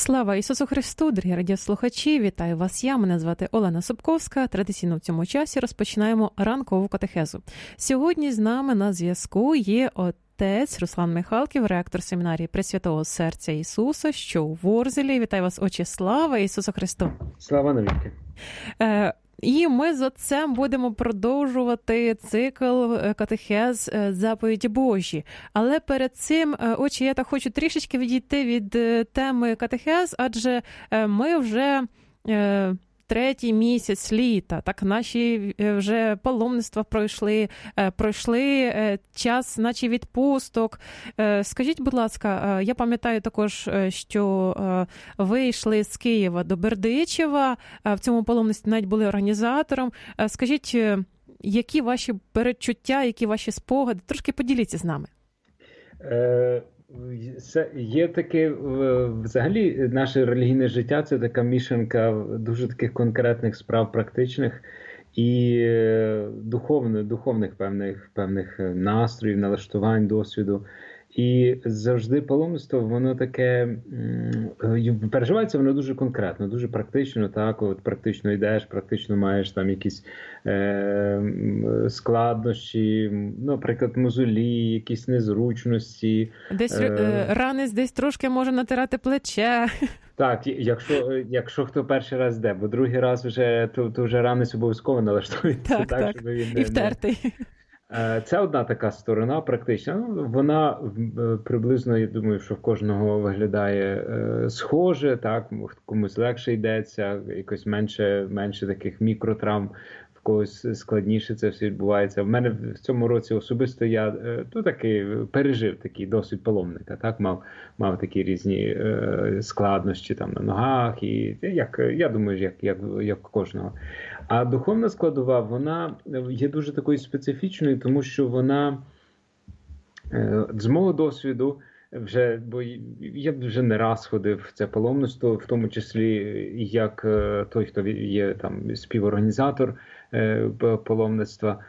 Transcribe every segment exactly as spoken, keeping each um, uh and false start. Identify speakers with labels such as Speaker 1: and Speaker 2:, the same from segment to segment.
Speaker 1: Слава Ісусу Христу, дорогі радіослухачі! Вітаю вас я, мене звати Олена Собковська. Традиційно в цьому часі розпочинаємо ранкову катехезу. Сьогодні з нами на зв'язку є отець Руслан Михалків, ректор семінарії Пресвятого Серця Ісуса, що у Ворзелі. Вітаю вас, отче, слава Ісусу Христу!
Speaker 2: Слава навіки!
Speaker 1: Е, І ми з отцем будемо продовжувати цикл катехез «Заповіді Божі». Але перед цим, отче, я так хочу трішечки відійти від теми катехез, адже ми вже третій місяць літа, так, наші вже паломництва пройшли, пройшли час, наче відпусток. Скажіть, будь ласка, я пам'ятаю також, що ви йшли з Києва до Бердичева, в цьому паломництві навіть були організатором. Скажіть, які ваші передчуття, які ваші спогади? Трошки поділіться з нами.
Speaker 2: Е... Це є таке, взагалі, наше релігійне життя – це така мішанка дуже таких конкретних справ практичних і духовних, духовних певних, певних настроїв, налаштувань, досвіду. І завжди паломництво, воно таке, переживається воно дуже конкретно, дуже практично, так, от практично йдеш, практично маєш там якісь е, складнощі, наприклад, мозолі, якісь незручності.
Speaker 1: Десь е, ранець, десь трошки може натирати плече.
Speaker 2: Так, якщо, якщо хто перший раз йде, бо другий раз вже, то, то вже ранець обов'язково налаштується.
Speaker 1: Так,
Speaker 2: так,
Speaker 1: так,
Speaker 2: щоб він не,
Speaker 1: і втертий.
Speaker 2: Це одна така сторона практична. Вона приблизно, я думаю, що в кожного виглядає схоже, так, комусь легше йдеться, якось менше, менше таких мікротравм, в когось складніше це все відбувається. В мене в цьому році особисто я то таки пережив такий досвід паломника, так, мав, мав такі різні складнощі там на ногах, і як, я думаю, як, як, як кожного. А духовна складова, вона є дуже такою специфічною, тому що вона, з мого досвіду, вже, бо я вже не раз ходив в це паломництво, в тому числі як той, хто є там співорганізатор паломництва.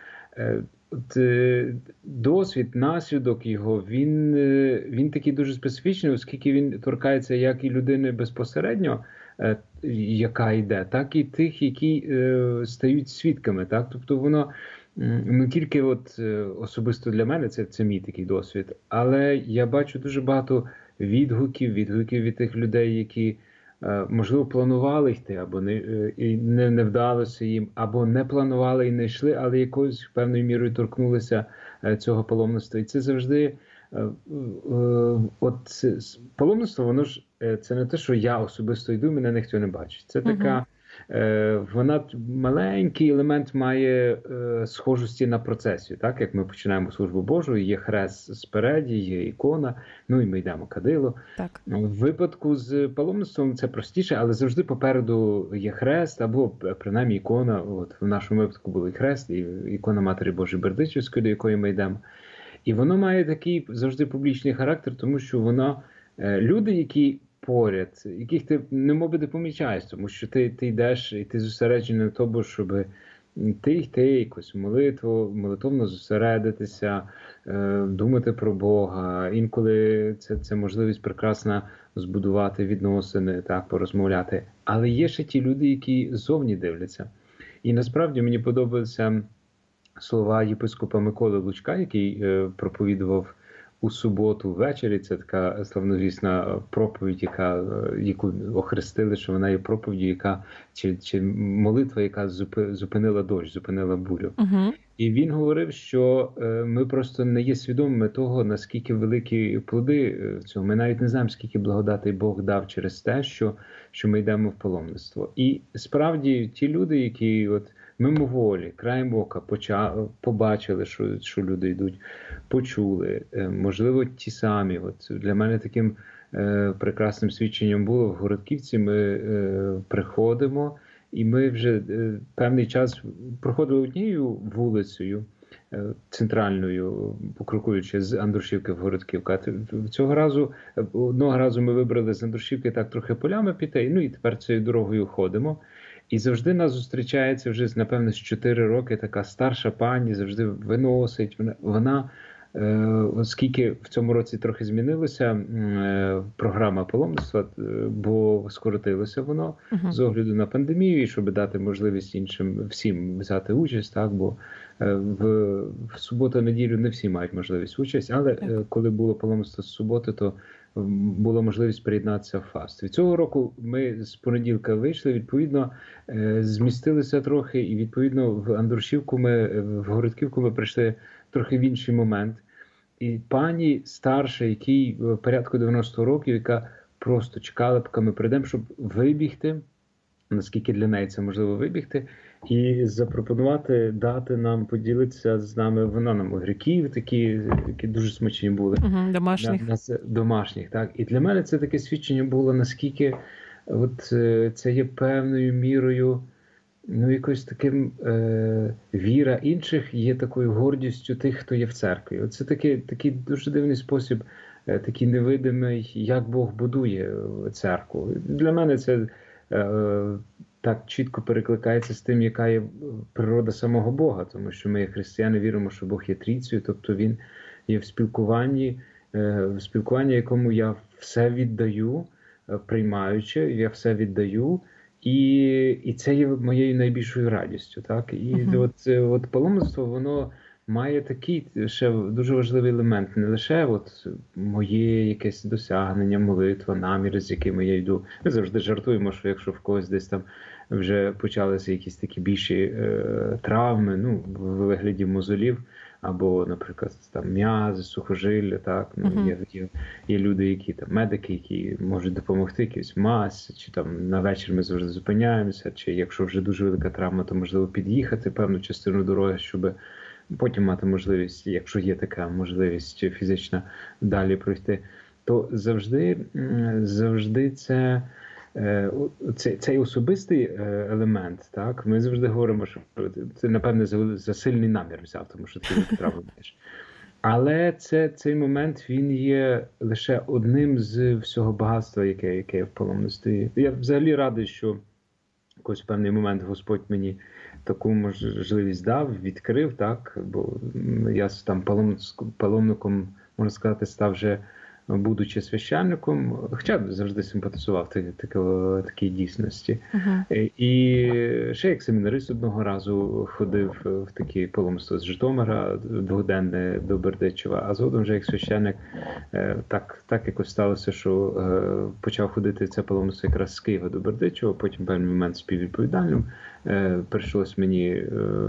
Speaker 2: Досвід, наслідок його, він, він такий дуже специфічний, оскільки він торкається як і людини безпосередньо, яка йде, так і тих, які е, стають свідками. Так? Тобто воно не тільки от, особисто для мене, це, це мій такий досвід, але я бачу дуже багато відгуків, відгуків від тих людей, які, е, можливо, планували йти, або не, е, і не, не вдалося їм, або не планували і не йшли, але якоюсь певною мірою торкнулися е, цього паломництва. І це завжди... От паломництво, воно ж це не те, що я особисто йду, мене ніхто не бачить. Це така, uh-huh. вона маленький елемент має схожості на процесію. Так, як ми починаємо службу Божу, є хрест спереді, є ікона, ну і ми йдемо кадило.
Speaker 1: Так.
Speaker 2: В випадку з паломництвом це простіше, але завжди попереду є хрест, або принаймні ікона. От в нашому випадку був і хрест, і ікона Матері Божої Бердичівської, до якої ми йдемо. І воно має такий завжди публічний характер, тому що воно, люди, які поряд, яких ти немоби не помічаєш, тому що ти, ти йдеш і ти зосереджений на тому, щоб ти йти якусь молитву, молитовно зосередитися, думати про Бога. Інколи це, це можливість прекрасна збудувати відносини, так, порозмовляти. Але є ще ті люди, які зовні дивляться. І насправді мені подобається слова єпископа Миколи Лучка, який е, проповідував у суботу ввечері. Це така славнозвісна проповідь, яка, яку охрестили, що вона є проповіддю, яка, чи, чи молитва, яка зупинила дощ, зупинила бурю. Uh-huh. І він говорив, що е, ми просто не є свідомими того, наскільки великі плоди в цьому. Ми навіть не знаємо, скільки благодатей Бог дав через те, що, що ми йдемо в паломництво. І справді ті люди, які от мимоволі, краєм ока почали, побачили, що, що люди йдуть, почули. Можливо, ті самі. От для мене таким е, прекрасним свідченням було в Городківці. Ми е, приходимо, і ми вже е, певний час проходили однією вулицею е, центральною, покрокуючи з Андрушівки в Городківку. А цього разу, одного разу ми вибрали з Андрушівки так трохи полями піти, ну і тепер цією дорогою ходимо. І завжди нас зустрічається вже, напевно, з чотири роки така старша пані, завжди виносить. Вона, вона Оскільки в цьому році трохи змінилося програма паломництва, бо скоротилося воно uh-huh. з огляду на пандемію, і щоб дати можливість іншим всім взяти участь, так, бо в, в суботу-неділю не всі мають можливість участь, але uh-huh. коли було паломництво з суботи, то була можливість приєднатися в фаст. Від цього року ми з понеділка вийшли, відповідно, змістилися трохи, і відповідно в Андрушівку ми, в Городківку ми прийшли трохи в інший момент. І пані старша, якій порядку дев'яносто років, яка просто чекала, поки ми прийдемо, щоб вибігти, наскільки для неї це можливо вибігти, і запропонувати дати нам, поділитися з нами, вона нам огірків такі, які дуже смачні були.
Speaker 1: Угу, домашніх.
Speaker 2: На, на, домашніх, так. І для мене це таке свідчення було, наскільки от, це є певною мірою, ну, якось таким е, віра інших є такою гордістю тих, хто є в церкві. Оце такий, такий дуже дивний спосіб, е, такий невидимий, як Бог будує церкву. Для мене це е, так чітко перекликається з тим, яка є природа самого Бога, тому що ми, як християни, віримо, що Бог є трійцею, тобто Він є в спілкуванні, е, в спілкуванні, якому я все віддаю, е, приймаючи, я все віддаю, І, і це є моєю найбільшою радістю. Так? І uh-huh. от, от паломництво, воно має такий ще дуже важливий елемент. Не лише от моє якесь досягнення, молитва, наміри, з якими я йду. Ми завжди жартуємо, що якщо в когось десь там вже почалися якісь такі більші е, травми, ну, в вигляді мозолів, або, наприклад, там м'язи, сухожилля, так, ну, uh-huh. є, є, є люди, які там медики, які можуть допомогти, якісь мазь, чи там на вечір ми завжди зупиняємося, чи якщо вже дуже велика травма, то можливо під'їхати певну частину дороги, щоб потім мати можливість, якщо є така можливість фізична, далі пройти. То завжди, завжди це Цей, цей особистий елемент, так, ми завжди говоримо, що це, напевне, за, за сильний намір взяв, тому що ти не потрапиш. Але це, цей момент, він є лише одним з всього багатства, яке, яке є в паломництві. Я взагалі радий, що якийсь певний момент Господь мені таку можливість дав, відкрив, так, бо я там паломником, можна сказати, став вже будучи священником, хоча завжди симпатизував такій дійсності. Uh-huh. І ще як семінарист одного разу ходив в таке паломництво з Житомира, дводенне до Бердичева, а згодом вже як священник так, так якось сталося, що почав ходити це паломництво якраз з Києва до Бердичева, потім в певний момент співвідповідальним прийшлось мені,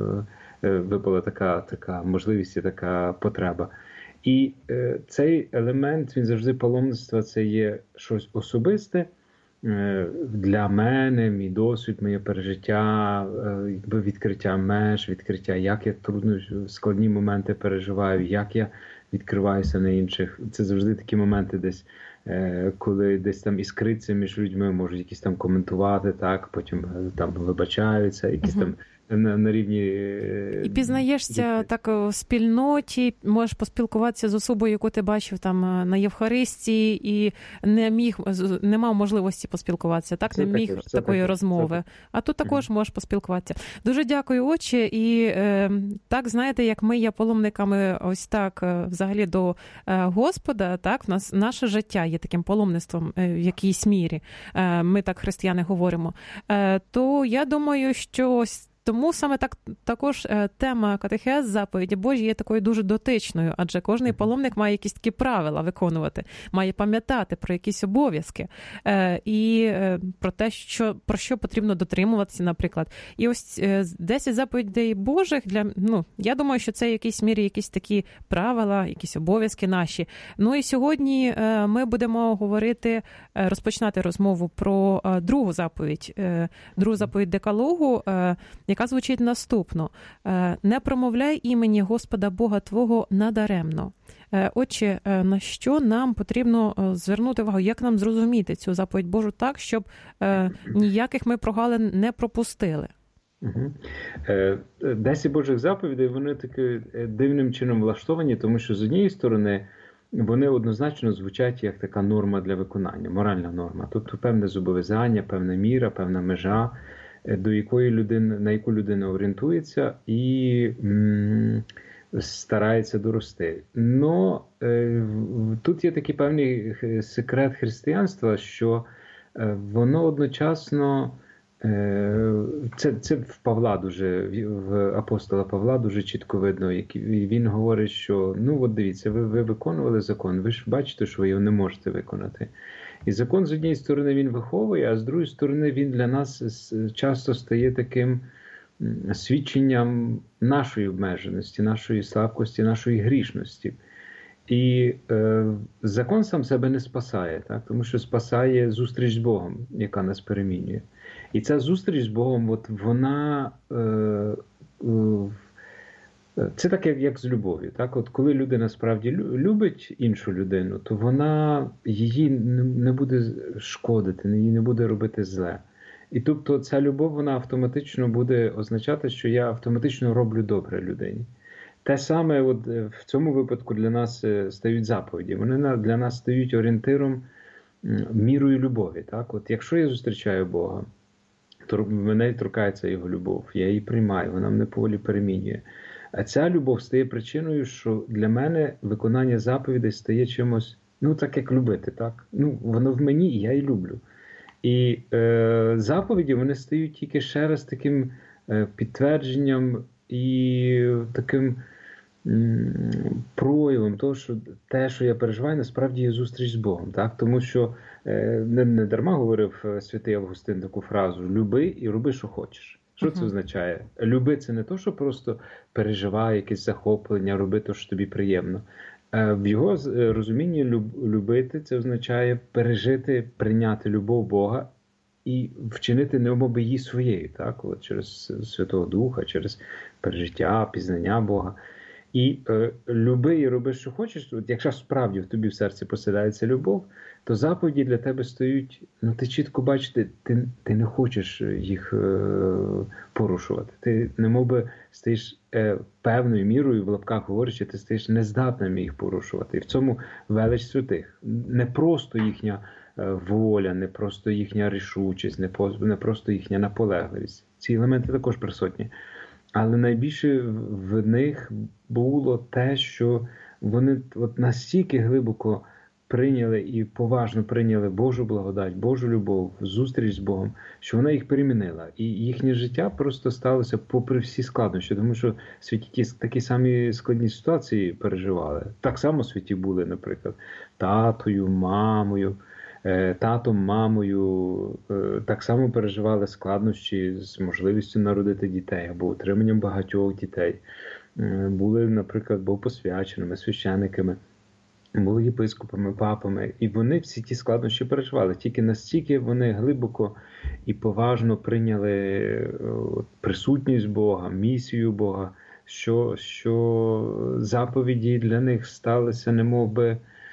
Speaker 2: випала така, така можливість і така потреба. І е, цей елемент, він завжди паломництва, це є щось особисте е, для мене, мій досвід, моє пережиття, е, відкриття меж, відкриття, як я трудно, складні моменти переживаю, як я відкриваюся на інших. Це завжди такі моменти десь, е, коли десь там іскриться між людьми, можуть якісь там коментувати, так, потім там вибачаються, якісь uh-huh. там На, на рівні...
Speaker 1: І пізнаєшся так в спільноті, можеш поспілкуватися з особою, яку ти бачив там на Євхаристії, і не міг, не мав можливості поспілкуватися, так, це не міг також, такої також, розмови. Це... А тут також mm-hmm. можеш поспілкуватися. Дуже дякую, отче, і е, так, знаєте, як ми є паломниками ось так взагалі до е, Господа, так, в нас наше життя є таким паломництвом е, в якійсь мірі, е, ми так християни говоримо, е, то я думаю, що ось тому саме так також тема катехез, заповіді Божі є такою дуже дотичною, адже кожний паломник має якісь такі правила виконувати, має пам'ятати про якісь обов'язки е, і е, про те, що, про що потрібно дотримуватися, наприклад. І ось е, десять заповідей Божих, для, ну, я думаю, що це в якійсь мірі якісь такі правила, якісь обов'язки наші. Ну і сьогодні е, ми будемо говорити, е, розпочинати розмову про е, другу заповідь, е, другу заповідь Декалогу, е, яка звучить наступно. «Не промовляй імені Господа Бога Твого надаремно». Отче, на що нам потрібно звернути увагу, як нам зрозуміти цю заповідь Божу так, щоб ніяких ми прогалин не пропустили?
Speaker 2: Угу. Десять Божих заповідей, вони таки дивним чином влаштовані, тому що з однієї сторони вони однозначно звучать як така норма для виконання, моральна норма. Тобто певне зобов'язання, певна міра, певна межа, до якої людина, на яку людина орієнтується, і м, старається дорости. Но е, тут є такий певний секрет християнства, що е, воно одночасно, е, це, це в Павла дуже, в апостола Павла дуже чітко видно, як він говорить, що ну от дивіться, ви, ви виконували закон, ви ж бачите, що ви його не можете виконати. І закон з однієї сторони він виховує, а з другої сторони він для нас часто стає таким свідченням нашої обмеженості, нашої слабкості, нашої грішності. І е, закон сам себе не спасає, так? Тому що спасає зустріч з Богом, яка нас перемінює. І ця зустріч з Богом, от вона, е, е, це так, як, як з любов'ю. Так? От коли людина справді любить іншу людину, то вона її не буде шкодити, їй не буде робити зле. І тобто ця любов, вона автоматично буде означати, що я автоматично роблю добре людині. Те саме от в цьому випадку для нас стають заповіді. Вони для нас стають орієнтиром, мірою любові. Так? От якщо я зустрічаю Бога, то мене торкається Його любов, я її приймаю, вона мене поволі перемінює. А ця любов стає причиною, що для мене виконання заповідей стає чимось, ну так як любити. Так? Ну, воно в мені, і я її люблю. І е, заповіді, вони стають тільки ще раз таким е, підтвердженням і таким м, проявом того, що те, що я переживаю, насправді є зустріч з Богом. Так? Тому що е, не, не дарма говорив святий Августин таку фразу «люби і роби, що хочеш». Що uh-huh. це означає? Люби – це не то, що просто переживай якесь захоплення, роби те, що тобі приємно. В його розумінні любити – це означає пережити, прийняти любов Бога і вчинити немоби її своєю, так? От через Святого Духа, через пережиття, пізнання Бога. І е, люби і роби, що хочеш. От якщо справді в тобі в серці поселяється любов, то заповіді для тебе стають, ну ти чітко бачиш, ти, ти не хочеш їх е, порушувати. Ти немоби стаєш е, певною мірою, в лапках говорячи, ти стаєш нездатним їх порушувати. І в цьому велич святих. Не просто їхня е, воля, не просто їхня рішучість, не, по, не просто їхня наполегливість. Ці елементи також присутні. Але найбільше в них було те, що вони от настільки глибоко прийняли і поважно прийняли Божу благодать, Божу любов, зустріч з Богом, що вона їх перемінила. І їхнє життя просто сталося попри всі складнощі, тому що святі ті такі самі складні ситуації переживали. Так само святі були, наприклад, татою, мамою, татом, мамою, так само переживали складнощі з можливістю народити дітей або утриманням багатьох дітей. Були, наприклад, богопосвяченими, священниками, були єпископами, папами. І вони всі ті складнощі переживали. Тільки настільки вони глибоко і поважно прийняли присутність Бога, місію Бога, що, що заповіді для них сталися немовби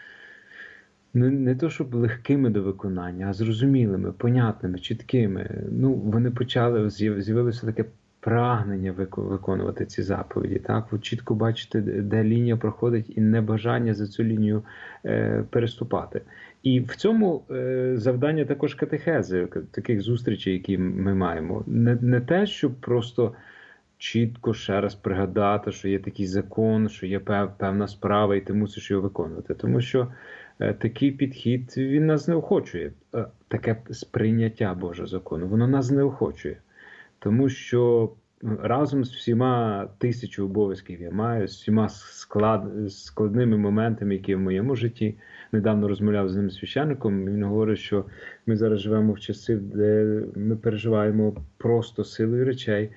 Speaker 2: Не, не то, щоб легкими до виконання, а зрозумілими, понятними, чіткими. Ну, вони почали, з'явилося таке прагнення виконувати ці заповіді. Так? Ви чітко бачите, де лінія проходить, і небажання за цю лінію е, переступати. І в цьому е, завдання також катехези, таких зустрічей, які ми маємо. Не, не те, щоб просто чітко ще раз пригадати, що є такий закон, що є певна справа, і ти мусиш його виконувати. Тому що такий підхід, він нас неохочує. Таке сприйняття Божого закону, воно нас неохочує. Тому що разом з всіма тисячу обов'язків я маю, з всіма склад, складними моментами, які в моєму житті. Недавно розмовляв з ним священником, він говорить, що ми зараз живемо в часи, де ми переживаємо просто силою речей,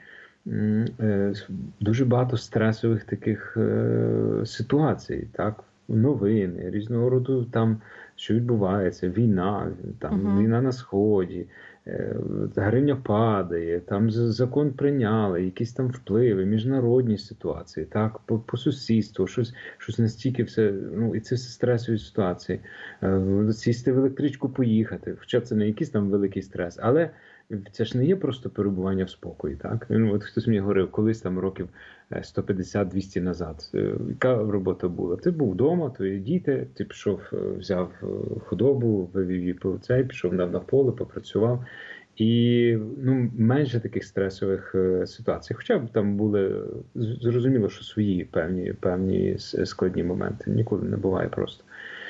Speaker 2: дуже багато стресових таких ситуацій, так? Новини, різного роду там, що відбувається, війна, там, uh-huh. війна на Сході, гривня падає, там закон прийняли, якісь там впливи, міжнародні ситуації, так, по, по сусідству, щось, щось настільки все, ну, і це все стресові ситуації. Сісти в електричку, поїхати, хоча це не якийсь там великий стрес, але це ж не є просто перебування в спокої, так? Ну, от хтось мені говорив, колись там років сто п'ятдесят двісті назад, яка робота була? Ти був вдома, твої діти, ти пішов, взяв худобу, вивів її по цей, пішов на поле, попрацював. І ну, менше таких стресових е, ситуацій. Хоча б там були, зрозуміло, що свої певні, певні складні моменти. Ніколи не буває просто.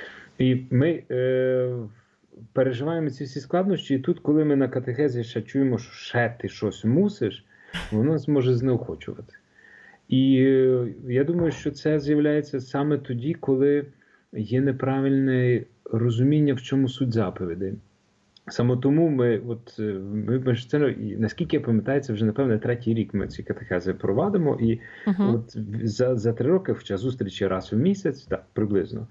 Speaker 2: І ми е, переживаємо ці всі складнощі, і тут, коли ми на катехезі ще чуємо, що ще ти щось мусиш, воно нас може знеохочувати. І е, я думаю, що це з'являється саме тоді, коли є неправильне розуміння, в чому суть заповідей. Саме тому ми, от, ми, ми ж це, наскільки я пам'ятаю, це вже, напевне, третій рік ми ці катехези провадимо, і uh-huh. от за, за три роки, хоча зустрічі раз в місяць, так, приблизно,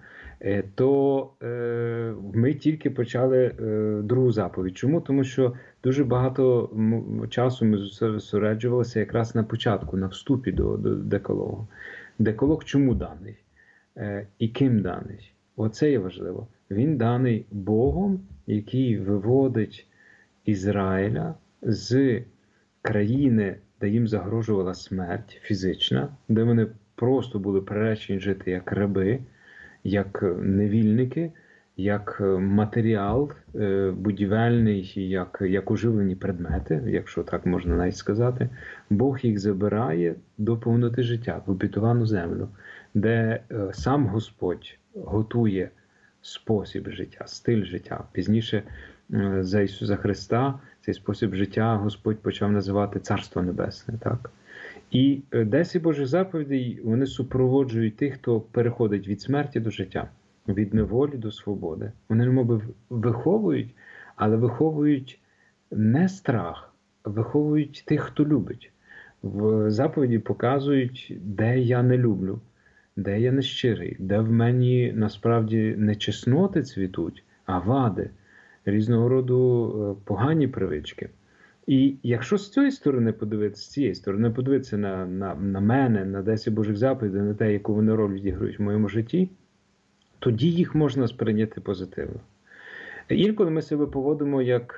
Speaker 2: то е, ми тільки почали е, другу заповідь. Чому? Тому що дуже багато часу ми зосереджувалися якраз на початку, на вступі до, до декалогу. Декалог чому даний? Е, і ким даний? Оце є важливо. Він даний Богом, який виводить Ізраїля з країни, де їм загрожувала смерть фізична, де вони просто були приречені жити як раби, як невільники, як матеріал будівельний, як, як оживлені предмети, якщо так можна навіть сказати. Бог їх забирає до повноти життя, в обітовану землю, де сам Господь готує спосіб життя, стиль життя. Пізніше за Ісуса Христа цей спосіб життя Господь почав називати Царство Небесне. Так? І десять Божих заповідей, вони супроводжують тих, хто переходить від смерті до життя, від неволі до свободи. Вони, мовби, виховують, але виховують не страх, а виховують тих, хто любить. В заповіді показують, де я не люблю, де я нещирий, де в мені насправді не чесноти цвітуть, а вади, різного роду погані привички. І якщо з цієї сторони подивитися, з цієї сторони подивитися на, на, на мене, на десять Божих заповідей, на те, яку вони роль відіграють в моєму житті, тоді їх можна сприйняти позитивно. Інколи ми себе поводимо як,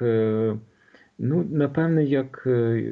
Speaker 2: ну, напевне, як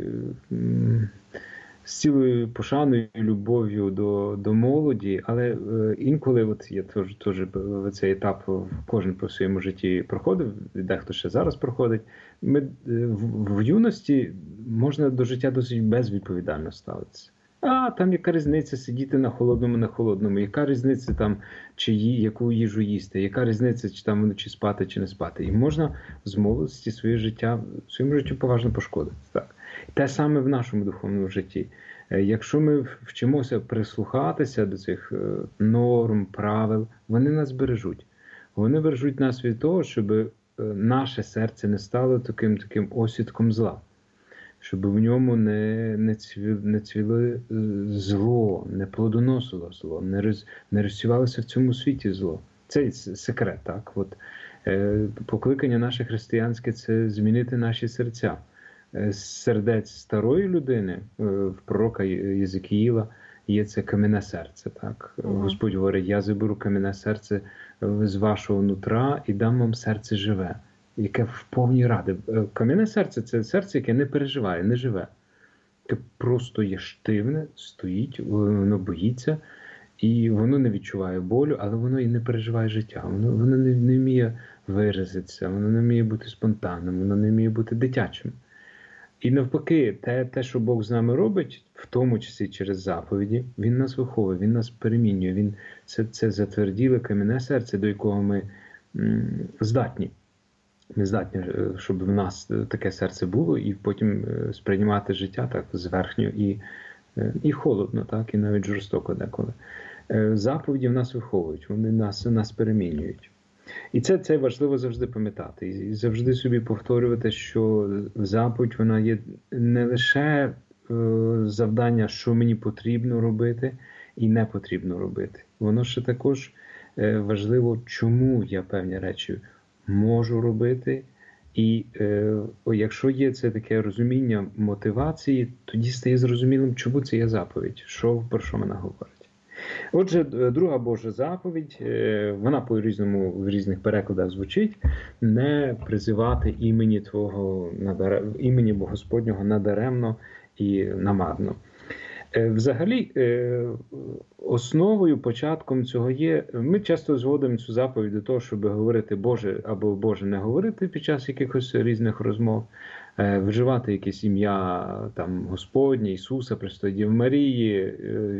Speaker 2: з цілою пошаною і любов'ю до, до молоді, але інколи, от я теж, теж в цей етап кожен по своєму житті проходив, дехто ще зараз проходить, ми в, в юності можна до життя досить безвідповідально ставитися. А, там яка різниця сидіти на холодному, на холодному, яка різниця там, чи ї, яку їжу їсти, яка різниця, чи там чи спати, чи не спати. І можна з молодості своє життя, своєму життю поважно пошкодити. Так. Те саме в нашому духовному житті. Якщо ми вчимося прислухатися до цих норм, правил, вони нас бережуть. Вони бережуть нас від того, щоб наше серце не стало таким, таким осідком зла. Щоб в ньому не, не, цвіло, не цвіло зло, не плодоносило зло, не, роз, не розсівалося в цьому світі зло. Це секрет, так? От, е, покликання наше християнське – це змінити наші серця. З сердець старої людини, в пророка Єзекіїла, є це кам'яне серце. Так? Mm-hmm. Господь говорить, я заберу кам'яне серце з вашого нутра і дам вам серце живе, яке в повній раді. Кам'яне серце – це серце, яке не переживає, не живе. Яке просто є штивне, стоїть, воно боїться, і воно не відчуває болю, але воно і не переживає життя. Воно, воно не, не вміє виразитися, воно не вміє бути спонтанним, воно не вміє бути дитячим. І навпаки, те, те, що Бог з нами робить, в тому числі через заповіді, Він нас виховує, Він нас перемінює. Він, це, це затверділе кам'яне серце, до якого ми м, здатні. Ми здатні, щоб в нас таке серце було, і потім сприймати життя так зверхньо і, і холодно, так, і навіть жорстоко деколи. Заповіді в нас виховують, вони нас, нас перемінюють. І це, це важливо завжди пам'ятати. І завжди собі повторювати, що заповідь, вона є не лише е, завдання, що мені потрібно робити і не потрібно робити. Воно ще також е, важливо, чому я певні речі можу робити. І е, о, якщо є це таке розуміння мотивації, тоді стає зрозумілим, чому це є заповідь, що, про що вона говорить. Отже, друга Божа заповідь, вона по-різному в різних перекладах звучить: не призивати імені Твого, імені Господнього надаремно і намарно. Взагалі, основою, початком цього є, ми часто зводимо цю заповідь до того, щоб говорити Боже або Боже не говорити під час якихось різних розмов, вживати якесь ім'я там Господнє, Ісуса, Пресвятої Діви Марії,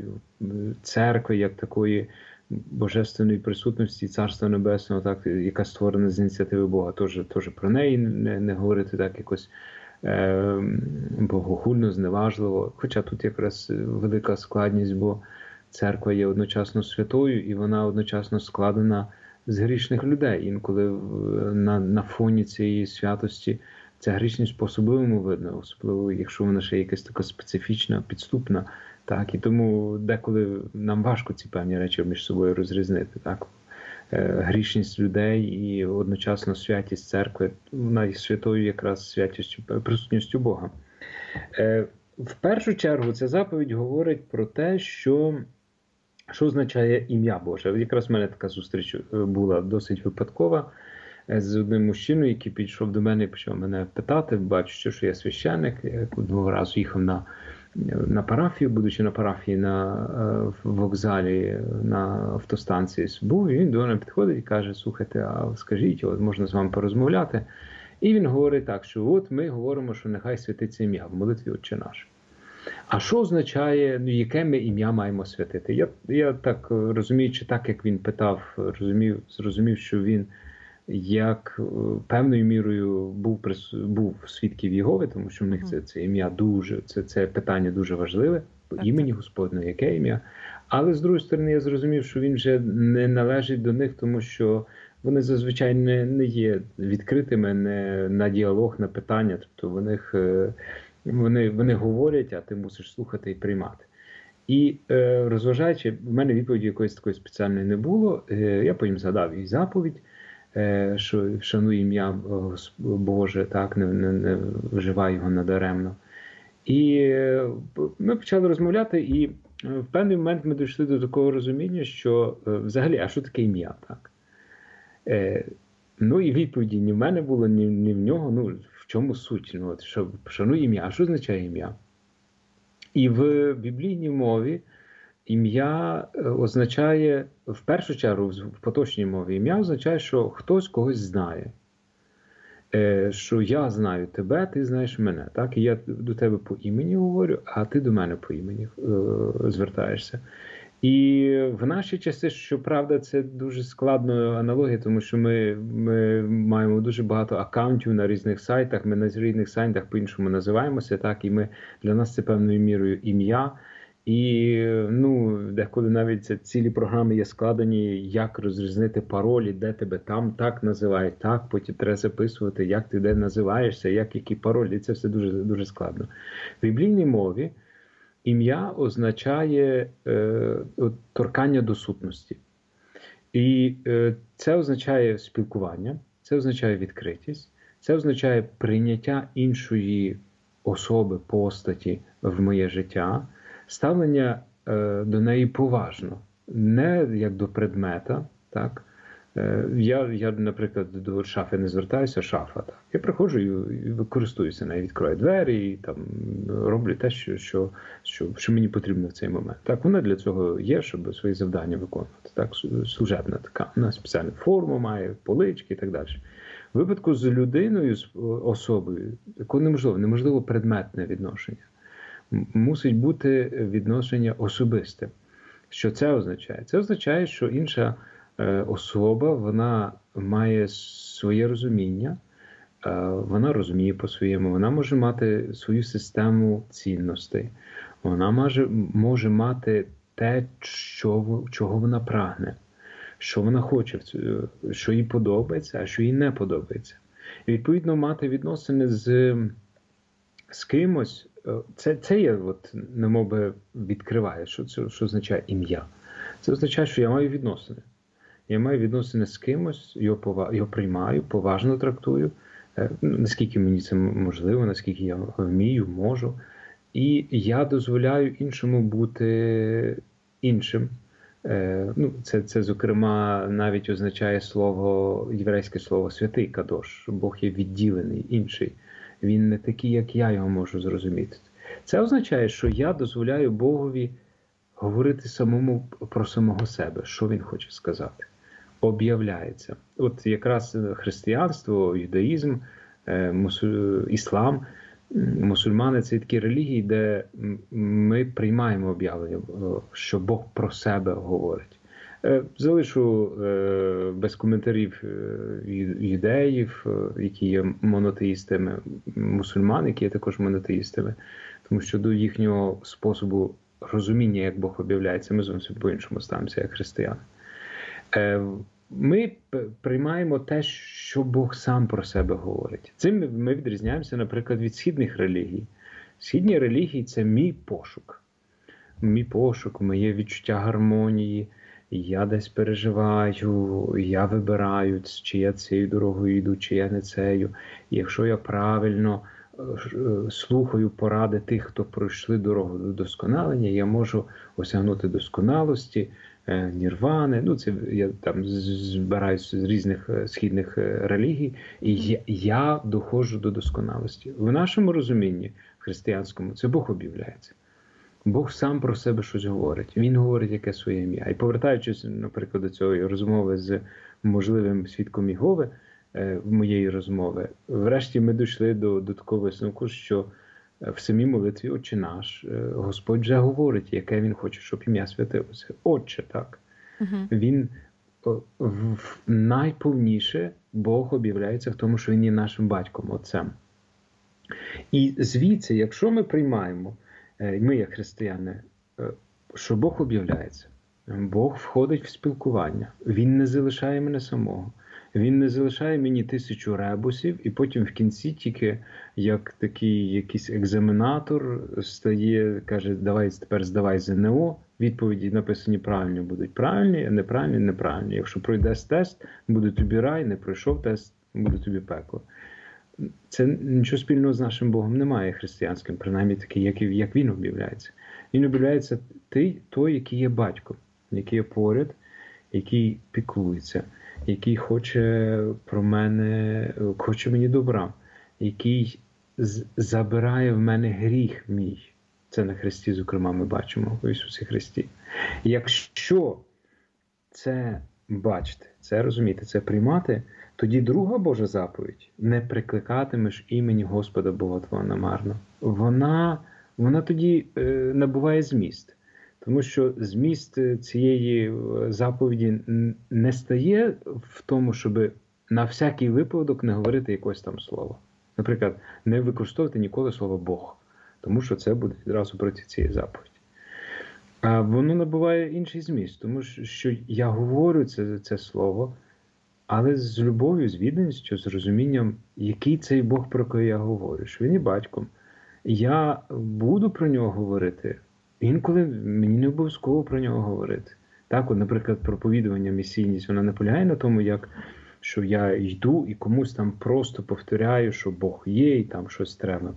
Speaker 2: церкви як такої божественної присутності Царства Небесного, так, яка створена з ініціативи Бога, теж, теж про неї не, не говорити так якось е, богохульно, зневажливо. Хоча тут якраз велика складність, бо церква є одночасно святою і вона одночасно складена з грішних людей. Інколи на, на фоні цієї святості ця грішність по-особливому видно, особливо якщо вона ще якась така специфічна, підступна. Так, і тому деколи нам важко ці певні речі між собою розрізнити. Так? Грішність людей і одночасно святість церкви, вона є святою якраз святістю, присутністю Бога. В першу чергу ця заповідь говорить про те, що, що означає ім'я Боже. Якраз в мене така зустріч була досить випадкова з одним мужчиною, який підійшов до мене і почав мене питати, бачу, що я священник, я одного разу їхав на на парафію, будучи на парафії на вокзалі, на автостанції був, і він до мене підходить і каже: слухайте, а скажіть, от можна з вами порозмовляти? І він говорить так, що от ми говоримо, що нехай святиться ім'я в молитві Отче наш. А що означає, ну, яке ми ім'я маємо святити? Я, я так розуміючи, так як він питав, розумів, зрозумів, що він як певною мірою був, був свідків Єгови, тому що в них це, це ім'я дуже, це, це питання дуже важливе, так, імені Господнього, яке ім'я. Але з другої сторони я зрозумів, що він вже не належить до них, тому що вони зазвичай не, не є відкритими не на діалог, на питання, тобто вони, вони, вони говорять, а ти мусиш слухати і приймати. І е, розважаючи, в мене відповіді якоїсь такої спеціальної не було, е, я потім згадав їй заповідь, що шануй ім'я Боже, так, не, не, не вживай його надаремно. І ми почали розмовляти, і в певний момент ми дійшли до такого розуміння, що взагалі, а що таке ім'я, так? Ну і відповіді ні в мене було, ні, ні в нього, ну в чому суть? Ну, от, що шануй ім'я, а що означає ім'я? І в біблійній мові ім'я означає, в першу чергу, в поточній мові, ім'я означає, що хтось когось знає. Що я знаю тебе, ти знаєш мене. Так? І я до тебе по імені говорю, а ти до мене по імені звертаєшся. І в наші часи, щоправда, це дуже складна аналогія, тому що ми, ми маємо дуже багато аккаунтів на різних сайтах, ми на різних сайтах по-іншому називаємося, так? І ми, для нас це певною мірою ім'я. І ну, деколи навіть це цілі програми є складені, як розрізнити паролі, де тебе там так називають, так, потім треба записувати, як ти де називаєшся, як який пароль, і це все дуже, дуже складно. В біблійній мові ім'я означає е, торкання до сутності. І е, це означає спілкування, це означає відкритість, це означає прийняття іншої особи, постаті в моє життя, ставлення е, до неї поважно, не як до предмета, так? Е, я, я, наприклад, до шафи не звертаюся, шафа, так? Я приходжу і користуюся нею, відкриваю двері і там роблю те, що, що, що, що мені потрібно в цей момент. Так, вона для цього є, щоб свої завдання виконувати. Так, служебна така, вона спеціальну форму має, полички і так далі. В випадку з людиною, з особою, якою неможливо, неможливо предметне відношення. Мусить бути відношення особисте. Що це означає? Це означає, що інша особа, вона має своє розуміння, вона розуміє по-своєму, вона може мати свою систему цінностей, вона може, може мати те, що, чого вона прагне, що вона хоче, що їй подобається, а що їй не подобається. І, відповідно, мати відносини з, з кимось, Це, це я, от, немовби, відкриваю, що це що означає ім'я. Це означає, що я маю відносини. Я маю відносини з кимось, його, пова... його приймаю, поважно трактую, наскільки мені це можливо, наскільки я вмію, можу. І я дозволяю іншому бути іншим. Ну, це, це, зокрема, навіть означає слово, єврейське слово «святий», «кадош». Бог є відділений, інший. Він не такий, як я його можу зрозуміти. Це означає, що я дозволяю Богові говорити самому про самого себе, що він хоче сказати. Об'являється. От якраз християнство, юдаїзм, іслам, мусульмани – це такі релігії, де ми приймаємо об'явлення, що Бог про себе говорить. Залишу без коментарів юдеїв, які є монотеїстами, мусульман, які є також монотеїстами, тому що до їхнього способу розуміння, як Бог об'являється, ми зовсім по-іншому ставимося, як християни. Ми приймаємо те, що Бог сам про себе говорить. Цим ми відрізняємося, наприклад, від східних релігій. Східні релігії – це мій пошук. Мій пошук, моє відчуття гармонії. Я десь переживаю, я вибираю, чи я цією дорогою йду, чи я не цією. І якщо я правильно слухаю поради тих, хто пройшли дорогу до досконалення, я можу осягнути досконалості, нірвани. Ну, це я там збираюся з різних східних релігій, і я, я доходжу до досконалості. В нашому розумінні, християнському, це Бог об'являється. Бог сам про себе щось говорить. Він говорить, яке своє ім'я. І повертаючись, наприклад, до цієї розмови з можливим свідком Єгови, в моєї розмови, врешті ми дійшли до, до такого висновку, що в самій молитві «Отче наш» Господь вже говорить, яке Він хоче, щоб ім'я святилося. Отче, так. Uh-huh. Він в, найповніше Бог об'являється в тому, що Він є нашим батьком, отцем. І звідси, якщо ми приймаємо, ми як християни, що Бог об'являється, Бог входить в спілкування, Він не залишає мене самого. Він не залишає мені тисячу ребусів, і потім в кінці тільки як такий якийсь екзаменатор стає, каже, давай тепер здавай ЗНО, відповіді написані правильні будуть правильні, а неправильні – неправильні. Якщо пройдеш тест, буде тобі рай, не пройшов тест, буде тобі пекло. Це нічого спільного з нашим Богом немає християнським, принаймні такий, як, як Він об'являється. Він об'являється той, той, який є батьком, який є поряд, який піклується, який хоче про мене, хоче мені добра, який з- забирає в мене гріх мій. Це на Христі, зокрема, ми бачимо, в Ісусі Христі. І якщо це бачити, це розуміти, це приймати, тоді друга Божа заповідь – не прикликатимеш імені Господа Бога твого намарно. Вона, вона тоді е, набуває зміст. Тому що зміст цієї заповіді не стає в тому, щоб на всякий випадок не говорити якось там слово. Наприклад, не використовувати ніколи слово «Бог», тому що це буде відразу проти цієї заповіді. А воно набуває інший зміст, тому що я говорю це, це слово, але з любов'ю, з відданістю, з розумінням, який цей Бог, про який я говорю, що він є батьком. Я буду про нього говорити. Інколи мені не обов'язково про нього говорити. Так, от, наприклад, проповідування, місійність, вона не полягає на тому, як, що я йду і комусь там просто повторяю, що Бог є і там щось треба.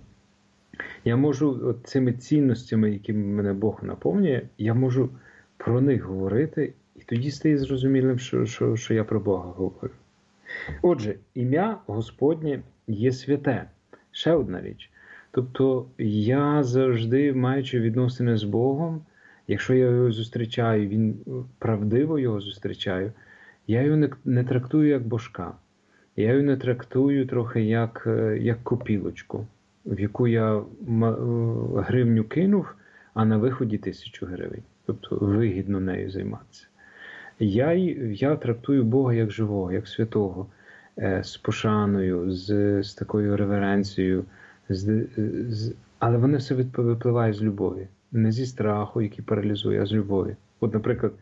Speaker 2: Я можу от цими цінностями, якими мене Бог наповнює, я можу про них говорити, і тоді стає зрозумілим, що, що, що я про Бога говорю. Отже, ім'я Господнє є святе. Ще одна річ. Тобто я завжди, маючи відносини з Богом, якщо я його зустрічаю, він правдиво його зустрічаю, я його не, не трактую як божка. Я його не трактую трохи як, як копілочку, в яку я гривню кинув, а на виході тисячу гривень. Тобто вигідно нею займатися. Я, я трактую Бога як живого, як святого, з пошаною, з, з такою реверенцією, З, з, але вони все випливає з любові. Не зі страху, який паралізує, а з любові. От, наприклад,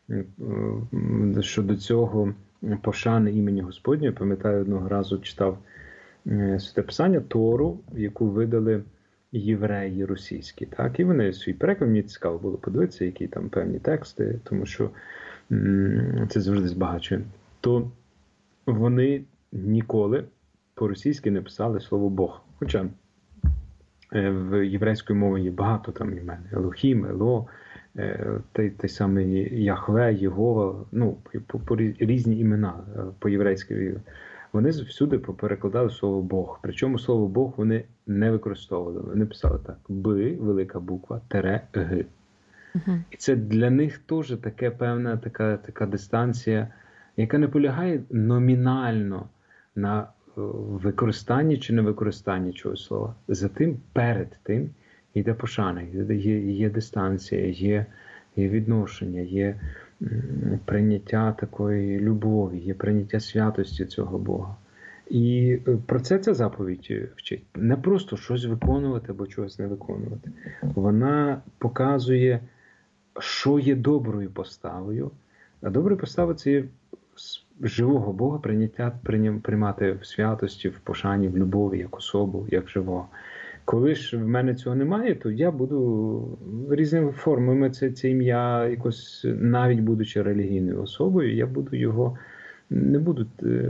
Speaker 2: щодо цього пошани імені Господнього, пам'ятаю, одного разу читав Святе Писання, Тору, яку видали євреї російські. Так? І вони свій переклад, мені цікаво було подивитися, які там певні тексти, тому що м- це завжди збагачує. То вони ніколи по-російськи не писали слово Бог. Хоча в єврейської мови є багато там імен. Елохім, Ело, той, той самий Яхве, Єгова, ну, по, по різні імена по-єврейськи вони всюди перекладали слово Бог. Причому слово Бог вони не використовували. Вони писали так: Б, велика буква, тере, Г. Uh-huh. І це для них теж таке певна така, така дистанція, яка не полягає номінально на використанні чи невикористанні чогось слова. Затим, перед тим, йде пошана, є, є дистанція, є, є відношення, є прийняття такої любові, є прийняття святості цього Бога. І про це ця заповідь вчить. Не просто щось виконувати або чогось не виконувати. Вона показує, що є доброю поставою. А доброю поставою – це є живого Бога прийняття, приймати в святості, в пошані, в любові, як особу, як живого. Коли ж в мене цього немає, то я буду різними формами це, це ім'я, якось, навіть будучи релігійною особою, я буду його, не буду,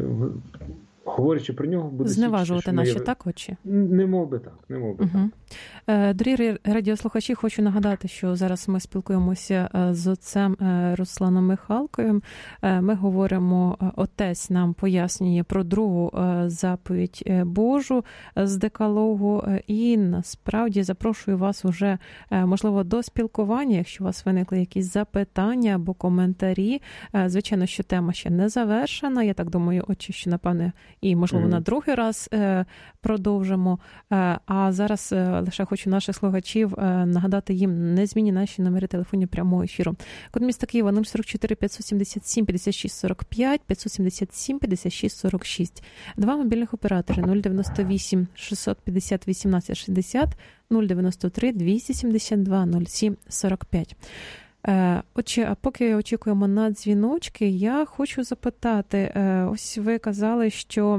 Speaker 2: говорячи про нього, буду
Speaker 1: зневажувати наші моє... так очі?
Speaker 2: Не мов би так, не мов би
Speaker 1: угу. так. Дорогі радіослухачі, хочу нагадати, що зараз ми спілкуємося з отцем Русланом Михалкою. Ми говоримо, отець нам пояснює про другу заповідь Божу з Декалогу. І насправді запрошую вас уже, можливо, до спілкування, якщо у вас виникли якісь запитання або коментарі. Звичайно, що тема ще не завершена. Я так думаю, отче, що, напевне, і, можливо, mm. на другий раз е, продовжимо. Е, а зараз е, лише хочу наших слухачів е, нагадати їм незмінні наші номери телефонів прямого ефіру. Код міста Києва нуль сорок чотири п'ятсот сімдесят сім п'ятдесят шість сорок п'ять, п'ятсот сімдесят сім п'ятдесят шість сорок шість. Два мобільних оператори нуль дев'яносто вісім шістсот п'ятдесят вісімнадцять шістдесят, нуль дев'яносто три двісті сімдесят два нуль сім сорок п'ять. Отже, а поки очікуємо на дзвіночки, я хочу запитати, ось ви казали, що,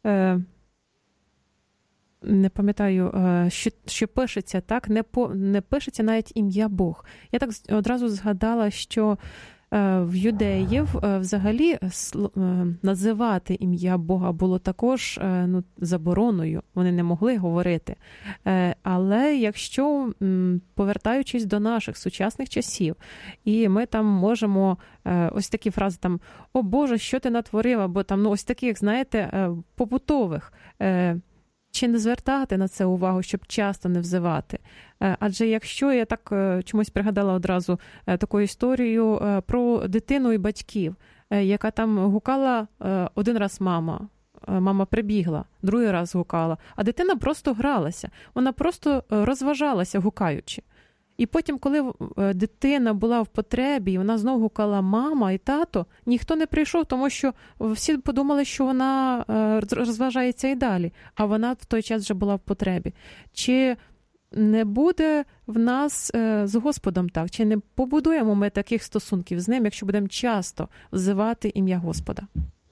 Speaker 1: не пам'ятаю, що, що пишеться, так, не, по, не пишеться навіть ім'я Бог. Я так одразу згадала, що в юдеїв взагалі називати ім'я Бога було також ну, забороною, вони не могли говорити. Але якщо, повертаючись до наших сучасних часів, і ми там можемо ось такі фрази там «О Боже, що ти натворив?» або там, ну, ось таких, знаєте, побутових, чи не звертати на це увагу, щоб часто не взивати? Адже якщо, я так чомусь пригадала одразу таку історію про дитину і батьків, яка там гукала один раз мама, мама прибігла, другий раз гукала, а дитина просто гралася, вона просто розважалася гукаючи. І потім, коли дитина була в потребі, і вона знову гукала мама і тато, ніхто не прийшов, тому що всі подумали, що вона розважається і далі, а вона в той час вже була в потребі. Чи не буде в нас з Господом так? Чи не побудуємо ми таких стосунків з ним, якщо будемо часто взивати ім'я Господа?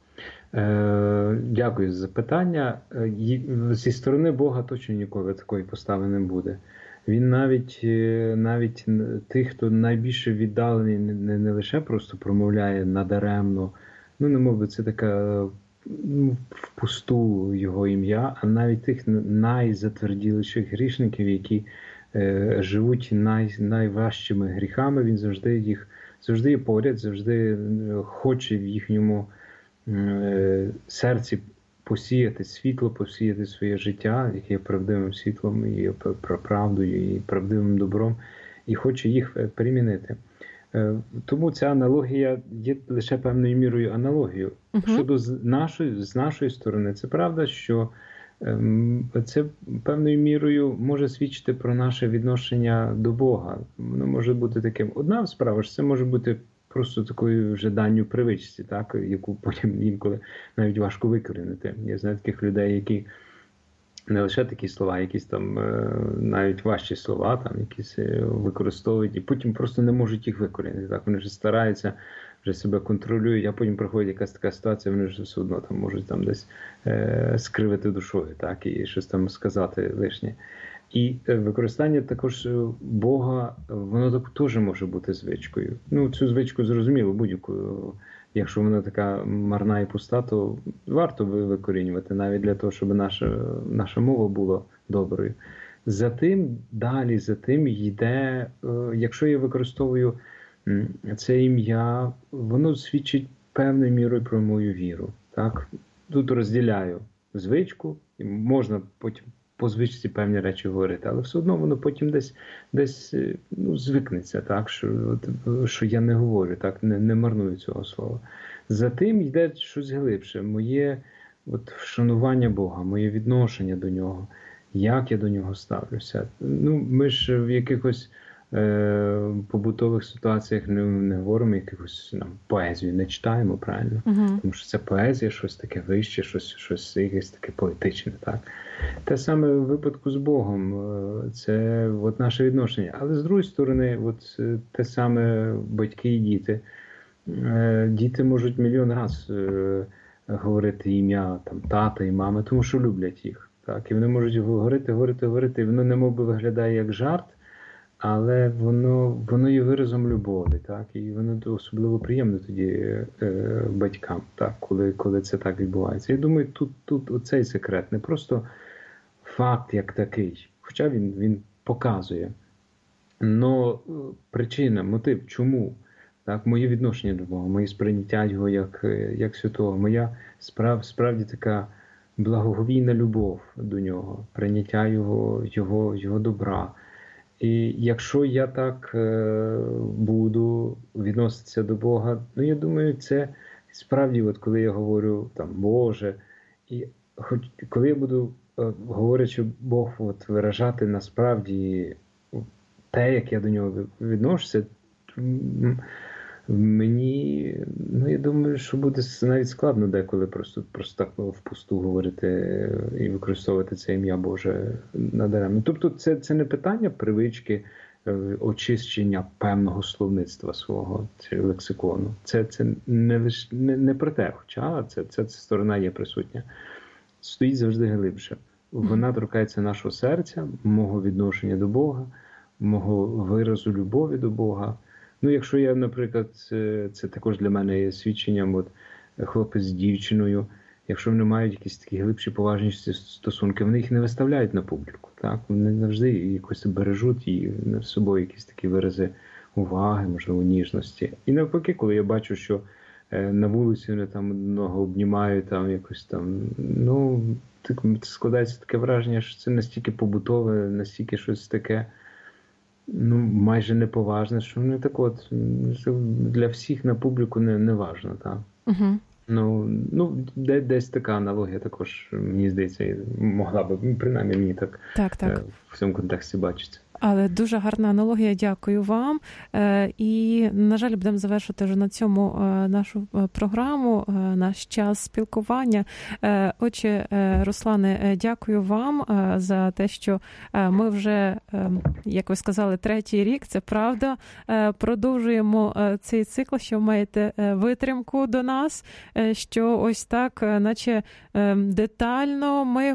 Speaker 2: Дякую за запитання. Зі сторони Бога точно ніколи такої постави не буде. Він навіть, навіть тих, хто найбільше віддалений, не, не лише просто промовляє надаремно, ну, не мов би, це така, ну, впусту його ім'я, а навіть тих найзатверділіших грішників, які е, живуть най, найважчими гріхами, він завжди їх, завжди є поряд, завжди хоче в їхньому е, серці посіяти світло, посіяти своє життя, яке є правдивим світлом, і правдою, і правдивим добром, і хоче їх перемінити. Тому ця аналогія є лише певною мірою аналогією. Uh-huh. Щодо з нашої, з нашої сторони, це правда, що це певною мірою може свідчити про наше відношення до Бога. Воно може бути таким. Одна справа ж це може бути просто такою вже данню привичці, так, яку потім інколи навіть важко викорінити. Я знаю таких людей, які не лише такі слова, якісь там навіть важчі слова, там якісь використовують, і потім просто не можуть їх викорінити. Так, вони вже стараються, вже себе контролюють, а потім приходить якась така ситуація, вони вже все одно там можуть там десь е- скривити душою, так, і щось там сказати лишнє. І використання також Бога, воно теж може бути звичкою. Ну, цю звичку зрозуміло будь-яку. Якщо вона така марна і пуста, то варто викорінювати, навіть для того, щоб наша, наша мова була доброю. За тим, далі за тим йде, якщо я використовую це ім'я, воно свідчить певною мірою про мою віру. Так? тут розділяю звичку, і можна потім по звичці певні речі говорити, але все одно воно потім десь, десь ну, звикнеться, так, що, що я не говорю, так, не, не марную цього слова. За тим йде щось глибше, моє от, вшанування Бога, моє відношення до Нього, як я до Нього ставлюся. Ну, ми ж в якихось е, побутових ситуаціях не, не говоримо якихось нам, поезію, не читаємо, правильно? Uh-huh. Тому що це поезія, щось таке вище, щось, щось якесь таке поетичне, так? Те саме в випадку з Богом, це от наше відношення. Але з другої сторони, от те саме батьки і діти. Діти можуть мільйон раз говорити ім'я там, тата і мами, тому що люблять їх. Так? І вони можуть говорити, говорити, говорити, і воно немов би виглядає як жарт, але воно, воно є виразом любові. Так? І воно особливо приємно тоді е, батькам, так? Коли, коли це так відбувається. Я думаю, тут, тут оцей секрет, не просто факт як такий, хоча він, він показує. Но причина, мотив, чому? Так, моє відношення до Бога, моє сприйняття Його як, як святого, моя справ, справді така благоговійна любов до Нього, прийняття Його, Його, Його добра. І якщо я так е, буду відноситися до Бога, ну я думаю, це справді, от коли я говорю там Боже, і хоч коли я буду е, говорити, що Бог от, виражати насправді те, як я до Нього відношуся, мені, ну, я думаю, що буде навіть складно деколи просто, просто так впусту говорити і використовувати це ім'я Боже надаремно. Тобто це, це не питання привички, очищення певного словництва свого, чи лексикону. Це, це не, лиш, не, не про те, хоча це, це, це сторона є присутня. Стоїть завжди глибше. Вона торкається нашого серця, мого відношення до Бога, мого виразу любові до Бога. Ну, якщо я, наприклад, це також для мене є свідченням, от хлопець з дівчиною, якщо вони мають якісь такі глибші поважні стосунки, вони їх не виставляють на публіку, так? Вони завжди якось бережуть і з собою якісь такі вирази уваги, можливо, ніжності. І навпаки, коли я бачу, що на вулиці вони там одного обнімають, там якось там, ну, так, складається таке враження, що це настільки побутове, настільки щось таке, ну, майже неповажне, що не так от, для всіх на публіку не, не важно, так.
Speaker 1: Угу.
Speaker 2: Ну, ну де, десь така аналогія також, мені здається, могла б, принаймні мені так,
Speaker 1: так, так.
Speaker 2: в цьому контексті бачиться.
Speaker 1: Але дуже гарна аналогія, дякую вам. І, на жаль, будемо завершити вже на цьому нашу програму, наш час спілкування. Отже, Руслане, дякую вам за те, що ми вже, як ви сказали, третій рік, це правда, продовжуємо цей цикл, що маєте витримку до нас, що ось так, наче детально ми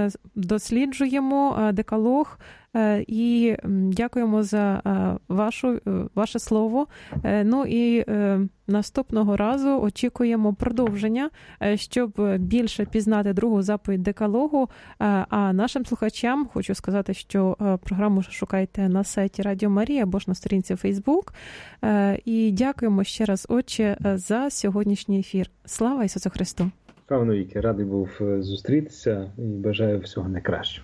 Speaker 1: досліджуємо декалог. І дякуємо за вашу, ваше слово. Ну і наступного разу очікуємо продовження, щоб більше пізнати другу заповідь Декалогу. А нашим слухачам хочу сказати, що програму шукайте на сайті Радіо Марія або ж на сторінці Фейсбук. І дякуємо ще раз, Отче, за сьогоднішній ефір. Слава Ісусу Христу!
Speaker 2: Слава навіки! Радий був зустрітися і бажаю всього найкращого.